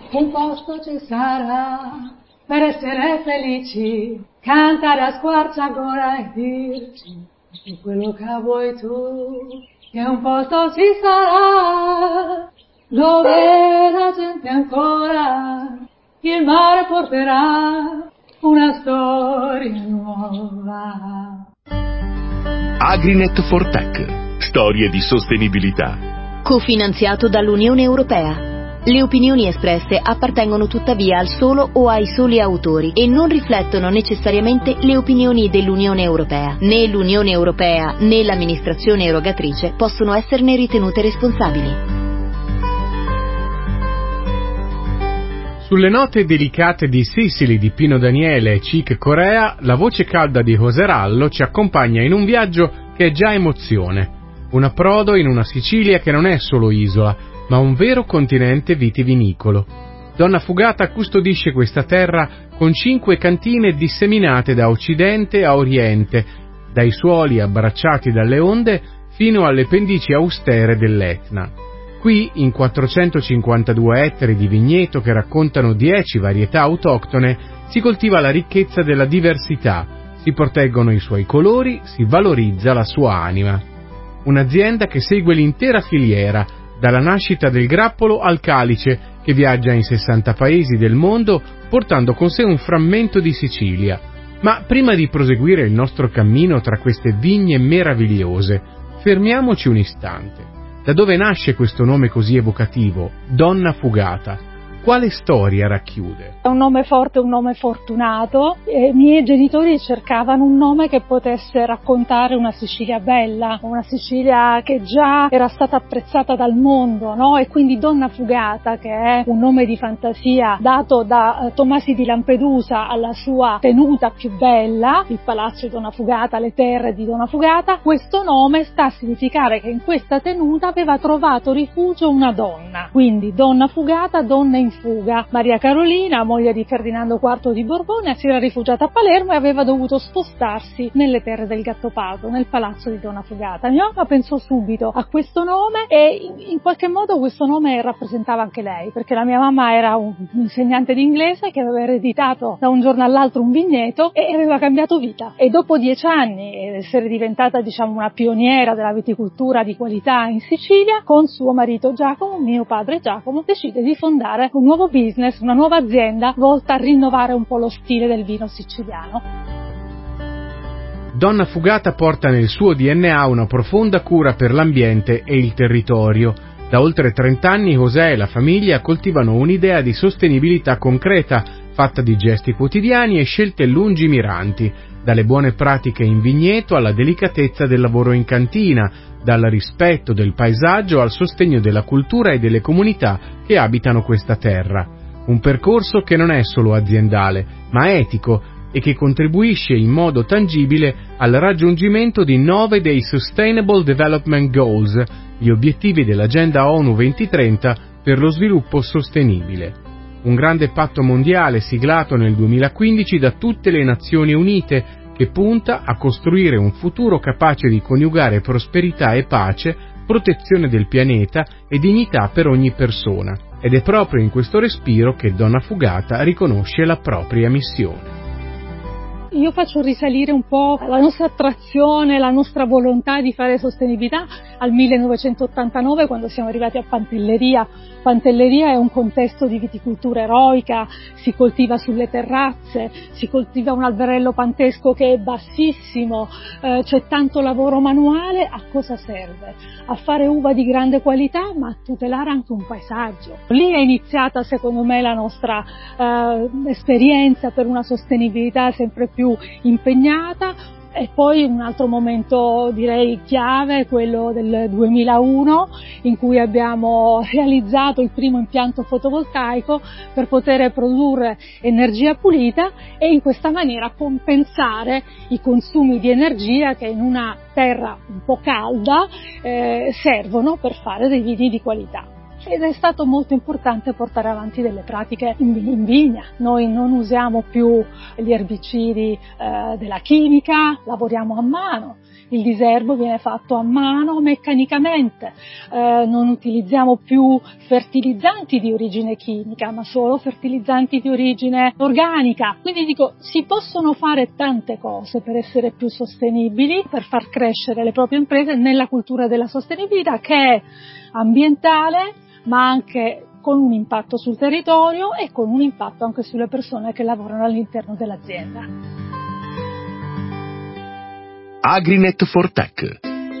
un posto ci sarà per essere felici, cantare a squarciagola e dirci di quello che vuoi tu, che un posto ci sarà dove la gente ancora il mare porterà una storia nuova. Agrinet for Tech. Storie di sostenibilità. Cofinanziato dall'Unione Europea. Le opinioni espresse appartengono tuttavia al solo o ai soli autori e non riflettono necessariamente le opinioni dell'Unione Europea. Né l'Unione Europea né l'amministrazione erogatrice possono esserne ritenute responsabili. Sulle note delicate di Sicily di Pino Daniele e Chick Corea, la voce calda di José Rallo ci accompagna in un viaggio che è già emozione. Un approdo in una Sicilia che non è solo isola, ma un vero continente vitivinicolo. Donna Fugata custodisce questa terra con 5 cantine disseminate da occidente a oriente, dai suoli abbracciati dalle onde fino alle pendici austere dell'Etna. Qui, in 452 ettari di vigneto che raccontano 10 varietà autoctone, si coltiva la ricchezza della diversità, si proteggono i suoi colori, si valorizza la sua anima. Un'azienda che segue l'intera filiera, dalla nascita del grappolo al calice, che viaggia in 60 paesi del mondo portando con sé un frammento di Sicilia. Ma prima di proseguire il nostro cammino tra queste vigne meravigliose, fermiamoci un istante. Da dove nasce questo nome così evocativo, Donna Fugata? Quale storia racchiude? È un nome forte, un nome fortunato. I miei genitori cercavano un nome che potesse raccontare una Sicilia bella, una Sicilia che già era stata apprezzata dal mondo, no? E quindi Donna Fugata, che è un nome di fantasia dato da Tomasi di Lampedusa alla sua tenuta più bella, il palazzo di Donna Fugata, le terre di Donna Fugata, questo nome sta a significare che in questa tenuta aveva trovato rifugio una donna. Quindi Donna Fugata, donna in fuga. Maria Carolina, moglie di Ferdinando IV di Borbone, si era rifugiata a Palermo e aveva dovuto spostarsi nelle terre del Gattopardo, nel palazzo di Donna Fugata. Mia mamma pensò subito a questo nome e in qualche modo questo nome rappresentava anche lei, perché la mia mamma era un insegnante di inglese che aveva ereditato da un giorno all'altro un vigneto e aveva cambiato vita. E dopo 10 anni ed essere diventata, una pioniera della viticoltura di qualità in Sicilia, con suo marito Giacomo, mio padre Giacomo, decide di fondare un nuovo business, una nuova azienda volta a rinnovare un po' lo stile del vino siciliano. Donna Fugata porta nel suo DNA una profonda cura per l'ambiente e il territorio. Da oltre 30 anni José e la famiglia coltivano un'idea di sostenibilità concreta, fatta di gesti quotidiani e scelte lungimiranti, dalle buone pratiche in vigneto alla delicatezza del lavoro in cantina, dal rispetto del paesaggio al sostegno della cultura e delle comunità che abitano questa terra. Un percorso che non è solo aziendale, ma etico e che contribuisce in modo tangibile al raggiungimento di 9 dei Sustainable Development Goals, gli obiettivi dell'Agenda ONU 2030 per lo sviluppo sostenibile. Un grande patto mondiale siglato nel 2015 da tutte le Nazioni Unite che punta a costruire un futuro capace di coniugare prosperità e pace, protezione del pianeta e dignità per ogni persona. Ed è proprio in questo respiro che Donna Fugata riconosce la propria missione. Io faccio risalire un po' la nostra attrazione, la nostra volontà di fare sostenibilità al 1989, quando siamo arrivati a Pantelleria. Pantelleria è un contesto di viticoltura eroica, si coltiva sulle terrazze, si coltiva un alberello pantesco che è bassissimo, c'è tanto lavoro manuale. A cosa serve? A fare uva di grande qualità, ma a tutelare anche un paesaggio. Lì è iniziata, secondo me, la nostra esperienza per una sostenibilità sempre più impegnata. E poi un altro momento, direi, chiave è quello del 2001, in cui abbiamo realizzato il primo impianto fotovoltaico per poter produrre energia pulita e in questa maniera compensare i consumi di energia che in una terra un po' calda servono per fare dei vini di qualità. ed è stato molto importante portare avanti delle pratiche in vigna. Noi non usiamo più gli erbicidi della chimica, lavoriamo a mano, il diserbo viene fatto a mano meccanicamente, non utilizziamo più fertilizzanti di origine chimica ma solo fertilizzanti di origine organica. Quindi dico, si possono fare tante cose per essere più sostenibili, per far crescere le proprie imprese nella cultura della sostenibilità, che è ambientale ma anche con un impatto sul territorio e con un impatto anche sulle persone che lavorano all'interno dell'azienda. Agrinet for Tech.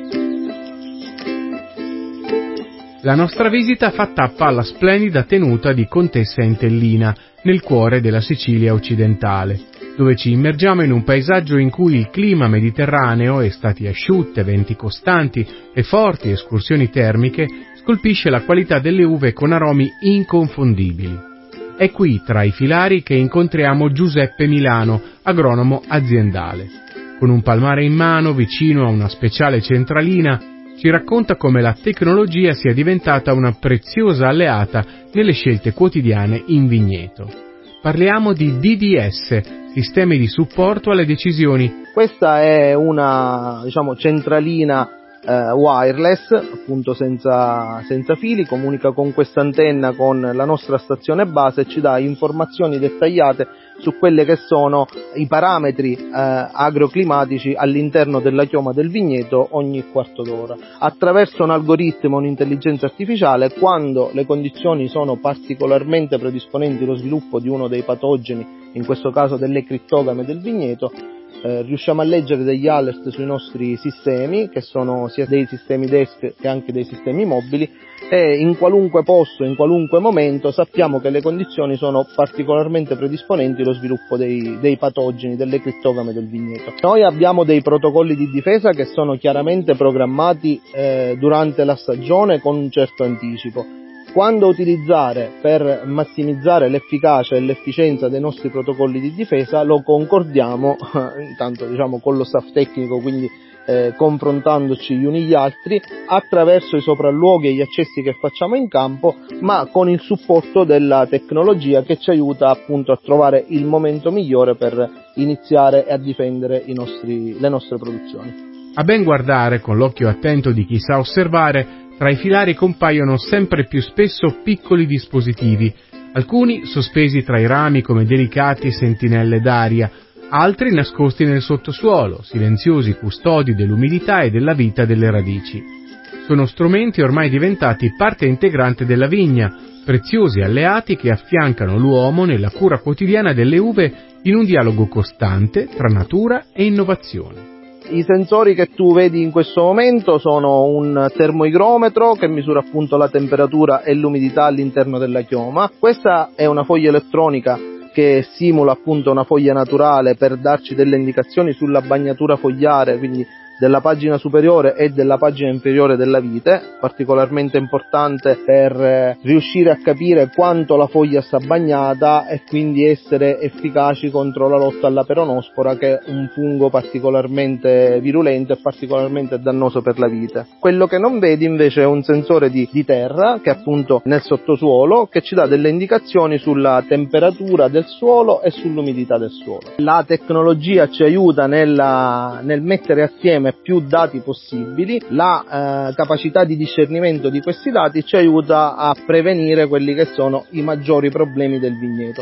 La nostra visita fa tappa alla splendida tenuta di Contessa Entellina, nel cuore della Sicilia occidentale, dove ci immergiamo in un paesaggio in cui il clima mediterraneo, estati asciutte, venti costanti e forti escursioni termiche colpisce la qualità delle uve con aromi inconfondibili. È qui, tra i filari, che incontriamo Giuseppe Milano, agronomo aziendale. Con un palmare in mano, vicino a una speciale centralina, ci racconta come la tecnologia sia diventata una preziosa alleata nelle scelte quotidiane in vigneto. Parliamo di DDS, sistemi di supporto alle decisioni. Questa è una, centralina wireless, appunto senza fili, comunica con questa antenna con la nostra stazione base e ci dà informazioni dettagliate su quelle che sono i parametri agroclimatici all'interno della chioma del vigneto ogni quarto d'ora. Attraverso un algoritmo, un'intelligenza artificiale, quando le condizioni sono particolarmente predisponenti allo sviluppo di uno dei patogeni, in questo caso delle crittogame del vigneto, riusciamo a leggere degli alert sui nostri sistemi, che sono sia dei sistemi desk che anche dei sistemi mobili, e in qualunque posto, in qualunque momento sappiamo che le condizioni sono particolarmente predisponenti allo sviluppo dei patogeni, delle crittogame del vigneto. Noi abbiamo dei protocolli di difesa che sono chiaramente programmati durante la stagione con un certo anticipo. Quando utilizzare per massimizzare l'efficacia e l'efficienza dei nostri protocolli di difesa lo concordiamo intanto con lo staff tecnico, quindi confrontandoci gli uni gli altri attraverso i sopralluoghi e gli accessi che facciamo in campo, ma con il supporto della tecnologia che ci aiuta appunto a trovare il momento migliore per iniziare a difendere le nostre produzioni. A ben guardare, con l'occhio attento di chi sa osservare, tra i filari compaiono sempre più spesso piccoli dispositivi, alcuni sospesi tra i rami come delicati sentinelle d'aria, altri nascosti nel sottosuolo, silenziosi custodi dell'umidità e della vita delle radici. Sono strumenti ormai diventati parte integrante della vigna, preziosi alleati che affiancano l'uomo nella cura quotidiana delle uve in un dialogo costante tra natura e innovazione. I sensori che tu vedi in questo momento sono un termoigrometro che misura appunto la temperatura e l'umidità all'interno della chioma. Questa è una foglia elettronica che simula appunto una foglia naturale per darci delle indicazioni sulla bagnatura fogliare, quindi della pagina superiore e della pagina inferiore della vite, particolarmente importante per riuscire a capire quanto la foglia sta bagnata e quindi essere efficaci contro la lotta alla peronospora, che è un fungo particolarmente virulento e particolarmente dannoso per la vite. Quello che non vedi invece è un sensore di terra che è appunto nel sottosuolo, che ci dà delle indicazioni sulla temperatura del suolo e sull'umidità del suolo. La tecnologia ci aiuta nel mettere assieme più dati possibili. La capacità di discernimento di questi dati ci aiuta a prevenire quelli che sono i maggiori problemi del vigneto.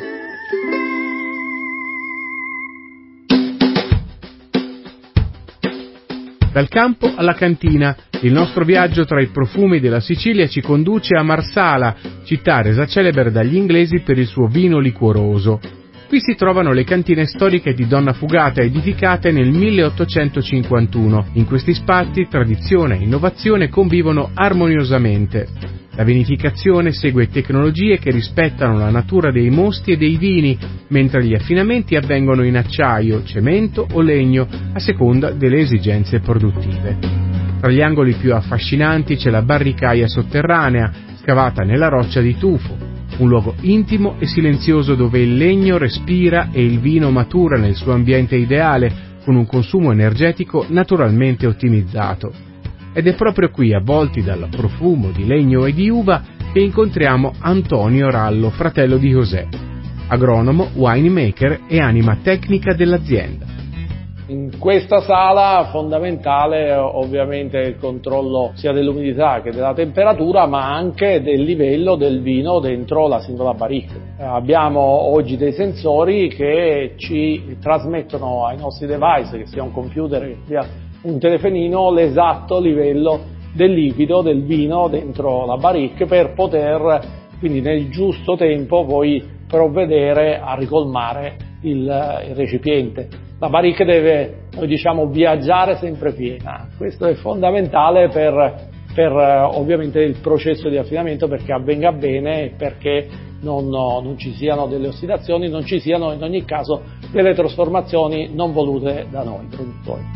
Dal campo alla cantina, il nostro viaggio tra i profumi della Sicilia ci conduce a Marsala, città resa celebre dagli inglesi per il suo vino liquoroso. Qui si trovano le cantine storiche di Donna Fugata, edificate nel 1851. In questi spazi tradizione e innovazione convivono armoniosamente. La vinificazione segue tecnologie che rispettano la natura dei mosti e dei vini, mentre gli affinamenti avvengono in acciaio, cemento o legno, a seconda delle esigenze produttive. Tra gli angoli più affascinanti c'è la barricaia sotterranea, scavata nella roccia di tufo. Un luogo intimo e silenzioso dove il legno respira e il vino matura nel suo ambiente ideale, con un consumo energetico naturalmente ottimizzato. ed è proprio qui, avvolti dal profumo di legno e di uva, che incontriamo Antonio Rallo, fratello di José, agronomo, winemaker e anima tecnica dell'azienda. In questa sala fondamentale ovviamente il controllo sia dell'umidità che della temperatura, ma anche del livello del vino dentro la singola barrica. Abbiamo oggi dei sensori che ci trasmettono ai nostri device, che sia un computer, che sia un telefonino, l'esatto livello del liquido del vino dentro la barrica, per poter quindi nel giusto tempo poi provvedere a ricolmare il recipiente. La barrica deve, noi diciamo, viaggiare sempre piena. Questo è fondamentale per ovviamente il processo di affinamento, perché avvenga bene e perché non ci siano delle ossidazioni, non ci siano in ogni caso delle trasformazioni non volute da noi produttori.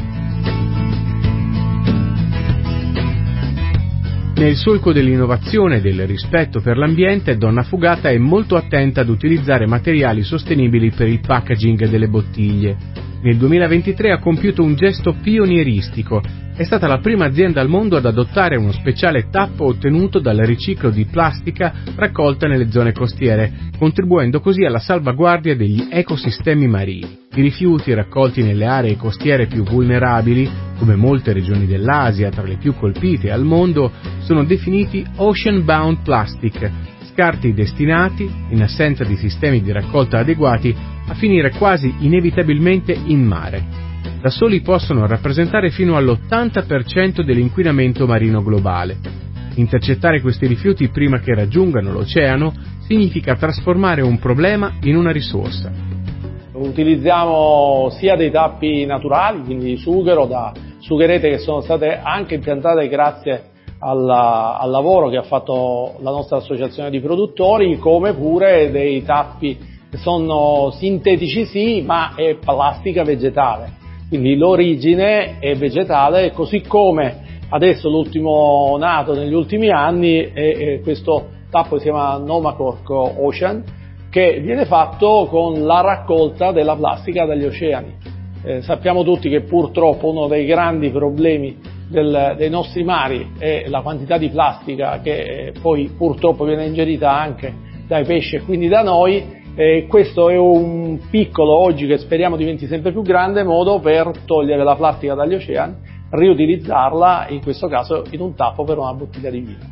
Nel solco dell'innovazione e del rispetto per l'ambiente, Donna Fugata è molto attenta ad utilizzare materiali sostenibili per il packaging delle bottiglie. Nel 2023 ha compiuto un gesto pionieristico. È stata la prima azienda al mondo ad adottare uno speciale tappo ottenuto dal riciclo di plastica raccolta nelle zone costiere, contribuendo così alla salvaguardia degli ecosistemi marini. I rifiuti raccolti nelle aree costiere più vulnerabili, come molte regioni dell'Asia, tra le più colpite al mondo, sono definiti ocean-bound plastic, scarti destinati, in assenza di sistemi di raccolta adeguati, a finire quasi inevitabilmente in mare. Da soli possono rappresentare fino all'80% dell'inquinamento marino globale. Intercettare questi rifiuti prima che raggiungano l'oceano significa trasformare un problema in una risorsa. Utilizziamo sia dei tappi naturali, quindi di sughero, da sugherete che sono state anche impiantate grazie al lavoro che ha fatto la nostra associazione di produttori, come pure dei tappi che sono sintetici sì, ma è plastica vegetale, quindi l'origine è vegetale, così come adesso l'ultimo nato negli ultimi anni è questo tappo che si chiama Nomacork Ocean, che viene fatto con la raccolta della plastica dagli oceani. Sappiamo tutti che purtroppo uno dei grandi problemi dei nostri mari è la quantità di plastica che poi purtroppo viene ingerita anche dai pesci e quindi da noi. Questo è un piccolo, oggi che speriamo diventi sempre più grande, modo per togliere la plastica dagli oceani, riutilizzarla, in questo caso in un tappo per una bottiglia di vino.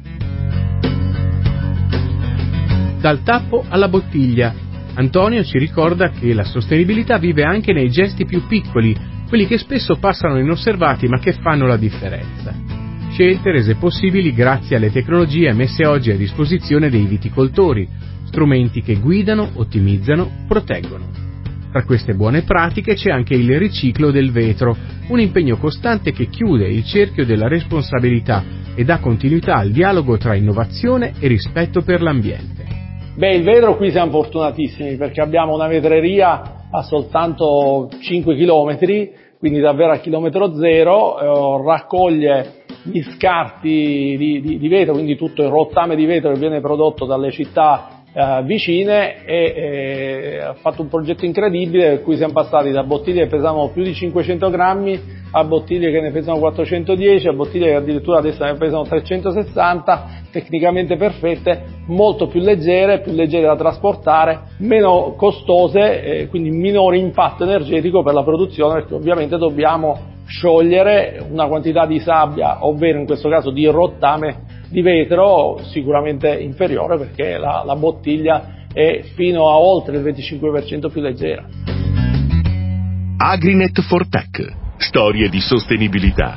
Dal tappo alla bottiglia, Antonio ci ricorda che la sostenibilità vive anche nei gesti più piccoli, quelli che spesso passano inosservati ma che fanno la differenza. Scelte rese possibili grazie alle tecnologie messe oggi a disposizione dei viticoltori, strumenti che guidano, ottimizzano, proteggono. Tra queste buone pratiche c'è anche il riciclo del vetro, un impegno costante che chiude il cerchio della responsabilità e dà continuità al dialogo tra innovazione e rispetto per l'ambiente. Il vetro qui siamo fortunatissimi perché abbiamo una vetreria a soltanto 5 chilometri, quindi davvero a chilometro zero, raccoglie gli scarti di vetro, quindi tutto il rottame di vetro che viene prodotto dalle città vicine, e ha fatto un progetto incredibile per cui siamo passati da bottiglie che pesavano più di 500 grammi a bottiglie che ne pesano 410, a bottiglie che addirittura adesso ne pesano 360, tecnicamente perfette, molto più leggere da trasportare, meno costose, quindi minore impatto energetico per la produzione, perché ovviamente dobbiamo sciogliere una quantità di sabbia, ovvero in questo caso di rottame di vetro sicuramente inferiore, perché la bottiglia è fino a oltre il 25% più leggera. Agrinet for Tech. Storie di sostenibilità.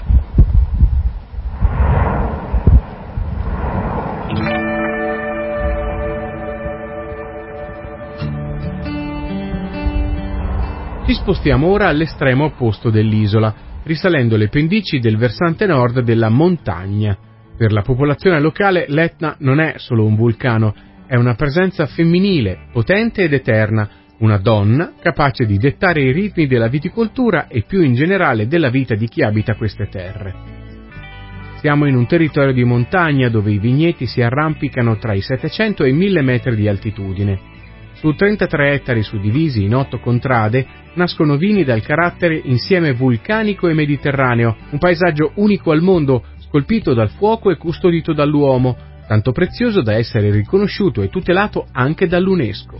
Ci spostiamo ora all'estremo opposto dell'isola, risalendo le pendici del versante nord della montagna. Per la popolazione locale l'Etna non è solo un vulcano, è una presenza femminile, potente ed eterna, una donna capace di dettare i ritmi della viticoltura e più in generale della vita di chi abita queste terre. Siamo in un territorio di montagna dove i vigneti si arrampicano tra i 700 e i 1000 metri di altitudine. Su 33 ettari suddivisi in 8 contrade nascono vini dal carattere insieme vulcanico e mediterraneo, un paesaggio unico al mondo, scolpito dal fuoco e custodito dall'uomo, tanto prezioso da essere riconosciuto e tutelato anche dall'UNESCO.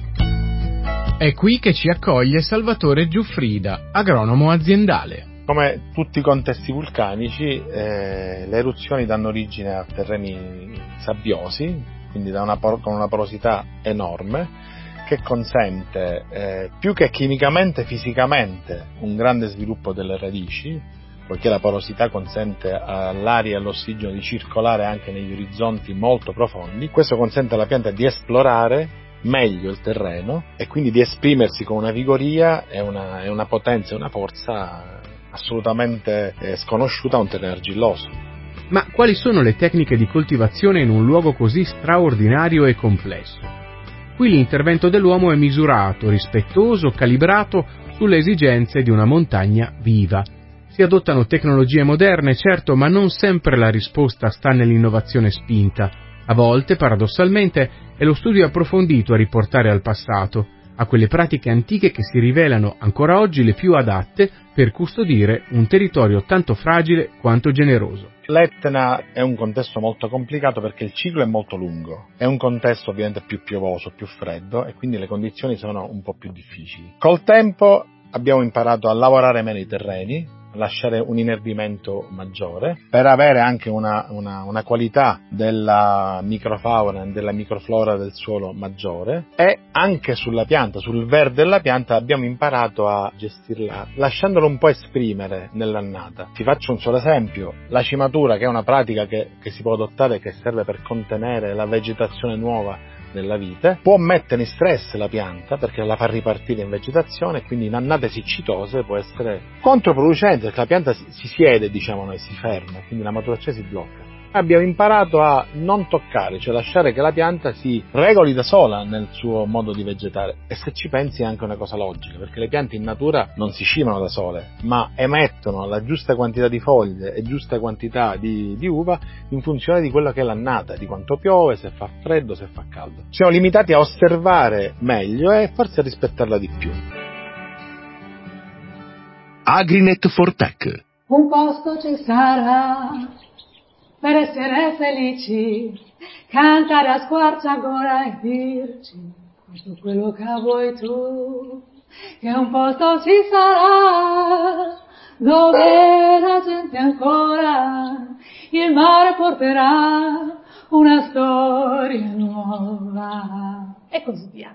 È qui che ci accoglie Salvatore Giuffrida, agronomo aziendale. Come tutti i contesti vulcanici, le eruzioni danno origine a terreni sabbiosi, quindi con una porosità enorme, che consente, più che chimicamente, fisicamente, un grande sviluppo delle radici, poiché la porosità consente all'aria e all'ossigeno di circolare anche negli orizzonti molto profondi. Questo consente alla pianta di esplorare meglio il terreno e quindi di esprimersi con una vigoria e una potenza e una forza assolutamente sconosciuta a un terreno argilloso. Ma quali sono le tecniche di coltivazione in un luogo così straordinario e complesso? Qui l'intervento dell'uomo è misurato, rispettoso, calibrato sulle esigenze di una montagna viva. Si adottano tecnologie moderne, certo, ma non sempre la risposta sta nell'innovazione spinta. A volte, paradossalmente, è lo studio approfondito a riportare al passato, a quelle pratiche antiche che si rivelano ancora oggi le più adatte per custodire un territorio tanto fragile quanto generoso. L'Etna è un contesto molto complicato perché il ciclo è molto lungo, è un contesto ovviamente più piovoso, più freddo e quindi le condizioni sono un po' più difficili. Col tempo abbiamo imparato a lavorare meno i terreni, a lasciare un inerbimento maggiore per avere anche una qualità della microfauna e della microflora del suolo maggiore, e anche sulla pianta, sul verde della pianta abbiamo imparato a gestirla lasciandolo un po' esprimere nell'annata. Ti faccio un solo esempio: la cimatura, che è una pratica che si può adottare, che serve per contenere la vegetazione nuova della vite, può mettere in stress la pianta perché la fa ripartire in vegetazione, e quindi in annate siccitose può essere controproducente perché la pianta si siede, diciamo noi, si ferma, quindi la maturazione si blocca. Abbiamo imparato a non toccare, cioè lasciare che la pianta si regoli da sola nel suo modo di vegetare, e se ci pensi è anche una cosa logica, perché le piante in natura non si cimano da sole, ma emettono la giusta quantità di foglie e giusta quantità di uva in funzione di quello che è l'annata, di quanto piove, se fa freddo, se fa caldo. Siamo limitati a osservare meglio e forse a rispettarla di più. Agrinet for Tech. Un posto ci sarà per essere felici, cantare a squarciagola e dirci tutto quello che vuoi tu, che un posto ci sarà dove la gente ancora il mare porterà una storia nuova e così via.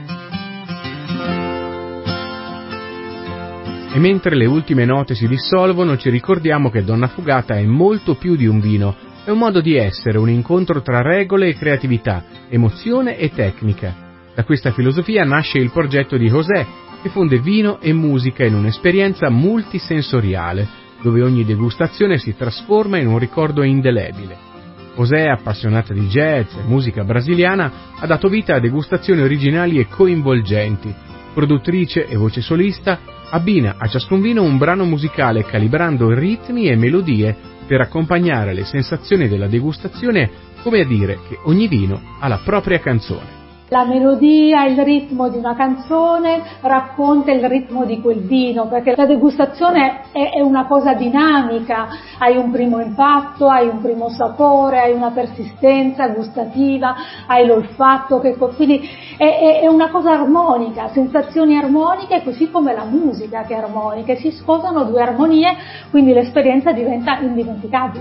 E mentre le ultime note si dissolvono, ci ricordiamo che Donna Fugata è molto più di un vino, è un modo di essere, un incontro tra regole e creatività, emozione e tecnica. Da questa filosofia nasce il progetto di José, che fonde vino e musica in un'esperienza multisensoriale, dove ogni degustazione si trasforma in un ricordo indelebile. José, appassionata di jazz e musica brasiliana, ha dato vita a degustazioni originali e coinvolgenti. Produttrice e voce solista, abbina a ciascun vino un brano musicale calibrando ritmi e melodie per accompagnare le sensazioni della degustazione, come a dire che ogni vino ha la propria canzone. La melodia, il ritmo di una canzone racconta il ritmo di quel vino, perché la degustazione è una cosa dinamica, hai un primo impatto, hai un primo sapore, hai una persistenza gustativa, hai l'olfatto, quindi è una cosa armonica, sensazioni armoniche, così come la musica che è armonica, si sposano due armonie, quindi l'esperienza diventa indimenticabile.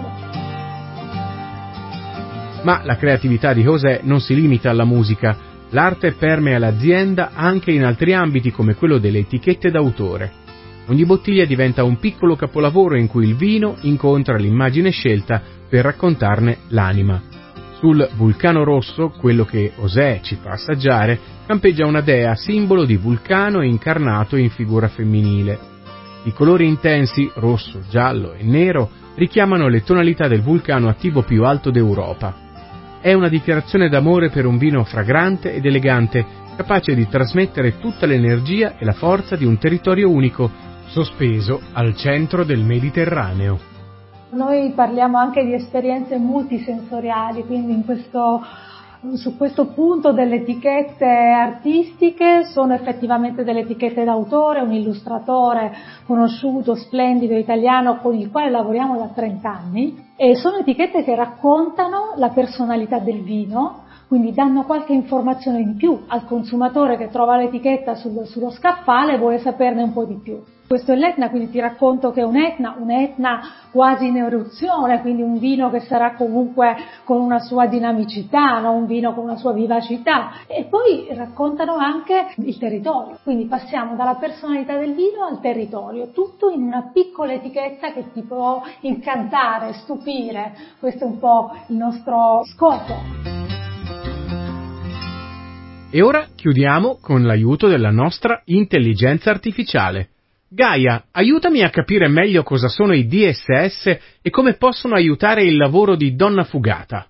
Ma la creatività di José non si limita alla musica. L'arte permea l'azienda anche in altri ambiti come quello delle etichette d'autore. Ogni bottiglia diventa un piccolo capolavoro in cui il vino incontra l'immagine scelta per raccontarne l'anima. Sul Vulcano Rosso, quello che José ci fa assaggiare, campeggia una dea, simbolo di vulcano incarnato in figura femminile. I colori intensi, rosso, giallo e nero, richiamano le tonalità del vulcano attivo più alto d'Europa. È una dichiarazione d'amore per un vino fragrante ed elegante, capace di trasmettere tutta l'energia e la forza di un territorio unico, sospeso al centro del Mediterraneo. Noi parliamo anche di esperienze multisensoriali, quindi in questo su questo punto delle etichette artistiche sono effettivamente delle etichette d'autore, un illustratore conosciuto, splendido, italiano, con il quale lavoriamo da 30 anni, e sono etichette che raccontano la personalità del vino, quindi danno qualche informazione in più al consumatore che trova l'etichetta sullo scaffale e vuole saperne un po' di più. Questo è l'Etna, quindi ti racconto che è un Etna quasi in eruzione, quindi un vino che sarà comunque con una sua dinamicità, no? Un vino con una sua vivacità. E poi raccontano anche il territorio, quindi passiamo dalla personalità del vino al territorio, tutto in una piccola etichetta che ti può incantare, stupire. Questo è un po' il nostro scopo. E ora chiudiamo con l'aiuto della nostra intelligenza artificiale. Gaia, aiutami a capire meglio cosa sono i DSS e come possono aiutare il lavoro di Donna Fugata.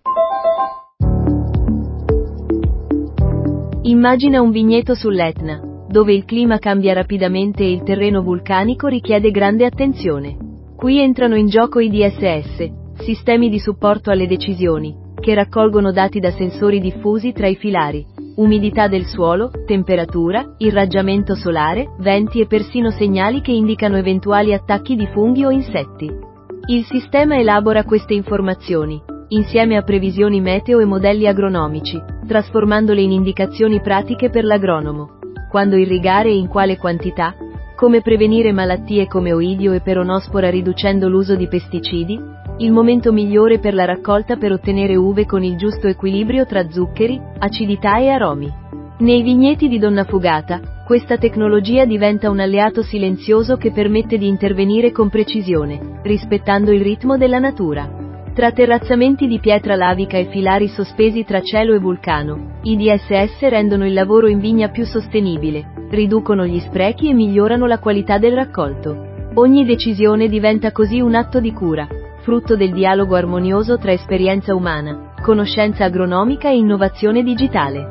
Immagina un vigneto sull'Etna, dove il clima cambia rapidamente e il terreno vulcanico richiede grande attenzione. Qui entrano in gioco i DSS, sistemi di supporto alle decisioni, che raccolgono dati da sensori diffusi tra i filari, umidità del suolo, temperatura, irraggiamento solare, venti e persino segnali che indicano eventuali attacchi di funghi o insetti. Il sistema elabora queste informazioni, insieme a previsioni meteo e modelli agronomici, trasformandole in indicazioni pratiche per l'agronomo. Quando irrigare e in quale quantità, come prevenire malattie come oidio e peronospora riducendo l'uso di pesticidi, il momento migliore per la raccolta per ottenere uve con il giusto equilibrio tra zuccheri, acidità e aromi. Nei vigneti di Donna Fugata, questa tecnologia diventa un alleato silenzioso che permette di intervenire con precisione, rispettando il ritmo della natura. Tra terrazzamenti di pietra lavica e filari sospesi tra cielo e vulcano, i DSS rendono il lavoro in vigna più sostenibile, riducono gli sprechi e migliorano la qualità del raccolto. Ogni decisione diventa così un atto di cura, frutto del dialogo armonioso tra esperienza umana, conoscenza agronomica e innovazione digitale.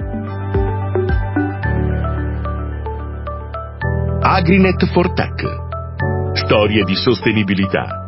Agrinet for Tech. Storie di sostenibilità,